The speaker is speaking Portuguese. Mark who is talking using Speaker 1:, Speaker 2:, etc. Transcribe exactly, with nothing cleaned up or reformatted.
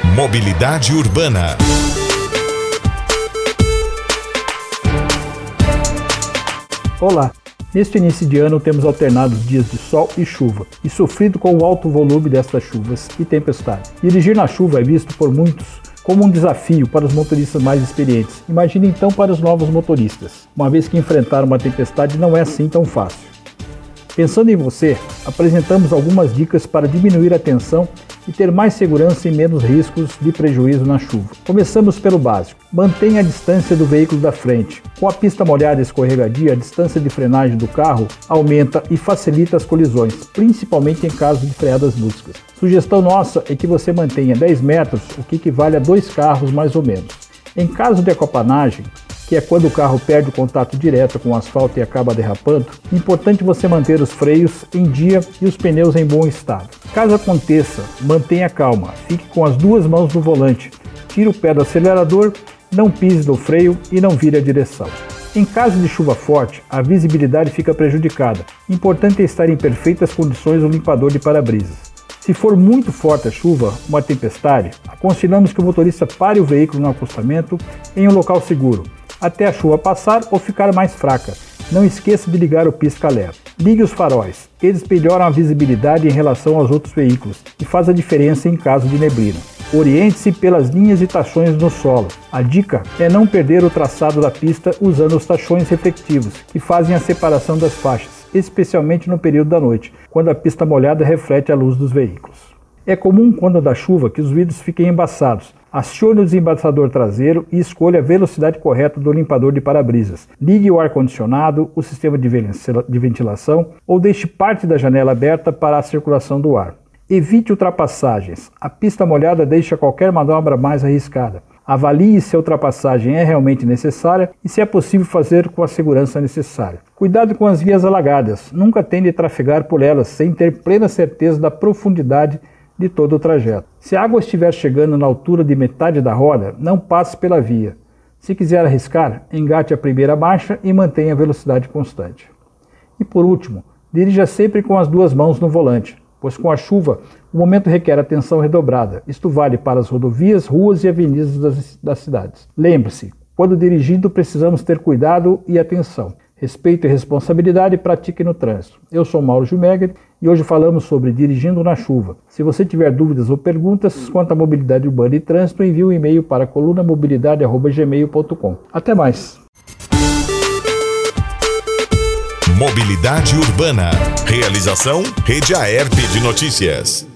Speaker 1: Mobilidade Urbana.
Speaker 2: Olá! Neste início de ano temos alternados dias de sol e chuva, e sofrido com o alto volume destas chuvas e tempestades. Dirigir na chuva é visto por muitos como um desafio para os motoristas mais experientes. Imagine então para os novos motoristas, uma vez que enfrentar uma tempestade não é assim tão fácil. Pensando em você, apresentamos algumas dicas para diminuir a tensão e ter mais segurança e menos riscos de prejuízo na chuva. Começamos pelo básico. Mantenha a distância do veículo da frente. Com a pista molhada e escorregadia, a distância de frenagem do carro aumenta e facilita as colisões, principalmente em caso de freadas bruscas. Sugestão nossa é que você mantenha dez metros, o que equivale a dois carros mais ou menos. Em caso de aquaplanagem, que é quando o carro perde o contato direto com o asfalto e acaba derrapando, é importante você manter os freios em dia e os pneus em bom estado. Caso aconteça, mantenha calma, fique com as duas mãos no volante, tire o pé do acelerador, não pise no freio e não vire a direção. Em caso de chuva forte, a visibilidade fica prejudicada. Importante é estar em perfeitas condições o limpador de para-brisas. Se for muito forte a chuva, uma tempestade, aconselhamos que o motorista pare o veículo no acostamento em um local seguro, até a chuva passar ou ficar mais fraca. Não esqueça de ligar o pisca-alerta. Ligue os faróis. Eles melhoram a visibilidade em relação aos outros veículos e faz a diferença em caso de neblina. Oriente-se pelas linhas e tachões no solo. A dica é não perder o traçado da pista usando os tachões reflectivos, que fazem a separação das faixas, especialmente no período da noite, quando a pista molhada reflete a luz dos veículos. É comum, quando dá chuva, que os vidros fiquem embaçados. Acione o desembaçador traseiro e escolha a velocidade correta do limpador de para-brisas. Ligue o ar-condicionado, o sistema de ventilação ou deixe parte da janela aberta para a circulação do ar. Evite ultrapassagens. A pista molhada deixa qualquer manobra mais arriscada. Avalie se a ultrapassagem é realmente necessária e se é possível fazer com a segurança necessária. Cuidado com as vias alagadas. Nunca tente trafegar por elas sem ter plena certeza da profundidade de todo o trajeto. Se a água estiver chegando na altura de metade da roda, não passe pela via. Se quiser arriscar, engate a primeira marcha e mantenha a velocidade constante. E por último, dirija sempre com as duas mãos no volante, pois com a chuva o momento requer atenção redobrada. Isto vale para as rodovias, ruas e avenidas das, das cidades. Lembre-se, quando dirigindo precisamos ter cuidado e atenção. Respeito e responsabilidade, pratique no trânsito. Eu sou Mauro Gilmegger e hoje falamos sobre dirigindo na chuva. Se você tiver dúvidas ou perguntas quanto à mobilidade urbana e trânsito, envie um e-mail para coluna mobilidade arroba gmail ponto com. Até mais!
Speaker 1: Mobilidade Urbana. Realização Rede Aerp de Notícias.